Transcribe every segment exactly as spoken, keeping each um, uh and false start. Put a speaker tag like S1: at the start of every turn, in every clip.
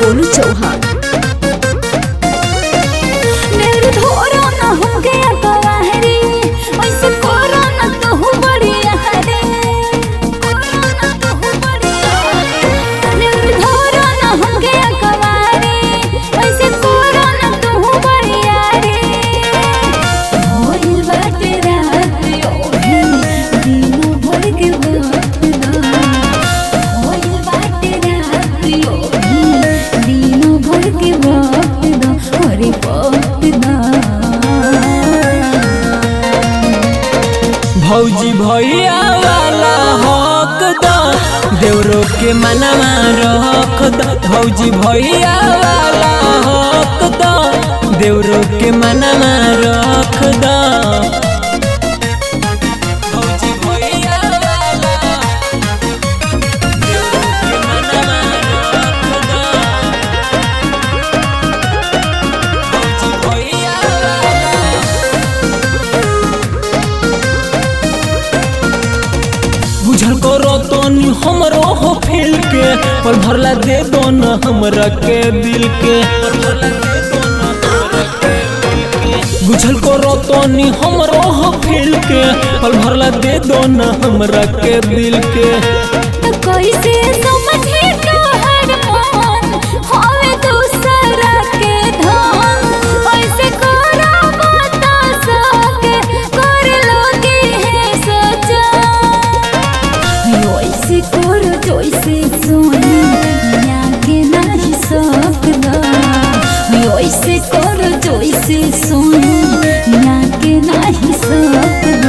S1: गोलू चौहान।
S2: भौजी भैया वाला हक द देवरो के मनवा रख द। भौजी भैया वाला हक द देवरो के मनवा रख द। बुझल करो तो नी हमरो हो फील के पल भरला दे दो न हमरा के दिल के। बुझल करो तो नी हमरो हो फील के पल भरला दे दो न हमरा के दिल के।
S3: तो कैसे समझे तोहर मन होवे दूसरा के धन ऐसे करा बता सके कर लोगे है सजा। ऐसे करो जैसे सोनी के नहीं सकदा। ऐसे करो जैसे सोनी के नहीं सकदा।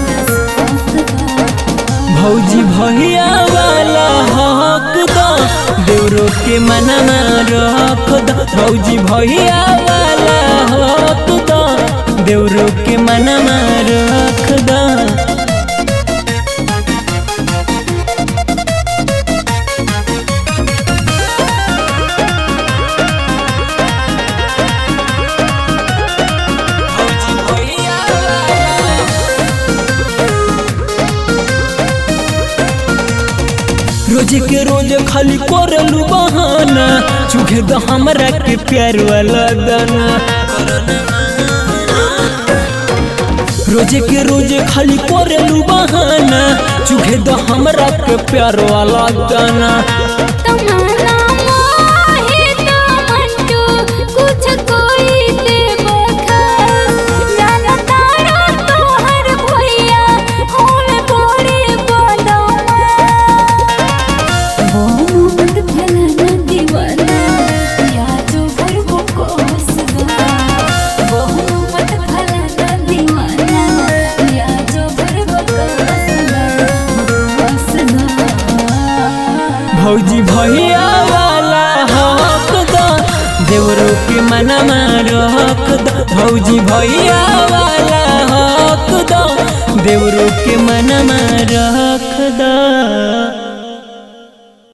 S2: भौजी भैया वाला हक द देवरो के मनवा रख द। भौजी भैया वाला हक द देवरो के मनवा रख द। रोज के रोज खाली करलू बहाना चुखे द हमरा के प्यार वाला दाना। रोज के रोज खाली करलू बहाना चुखे द हमरा के प्यार वाला दाना। भौजी भैया वाला हक द देवरो के मनवा रख द। भौजी भैया वाला हक द देवरो के मनवा रख द।